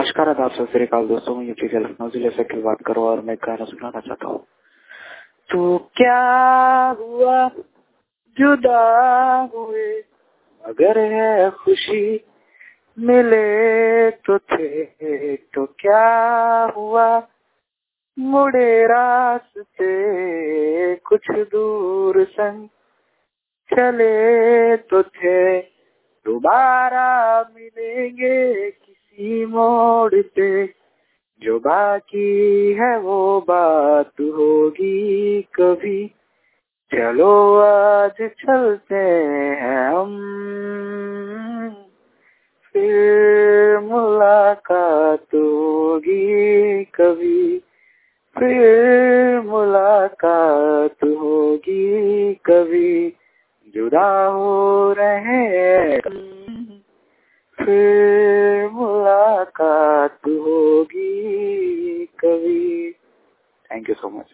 नमस्कार, आदाब, सत श्री अकाल दोस्तों। मैं यूपी के लखनऊ जिले से अखिल बात करूँ और मैं गाना सुनाना चाहता हूँ। तो क्या हुआ जुदा हुए, अगर है खुशी मिले तो थे, तो क्या हुआ मुड़े रास्ते कुछ दूर संग चले तो थे, दोबारा मिलेंगे किसी मोड़ पे, जो बाकी है वो बात होगी कभी। चलो आज चलते हैं हम, फिर मुलाकात होगी कभी, फिर मुलाकात होगी कभी। जुदा हो रहे हैं, फिर मुलाकात होगी कभी। Thank you so much.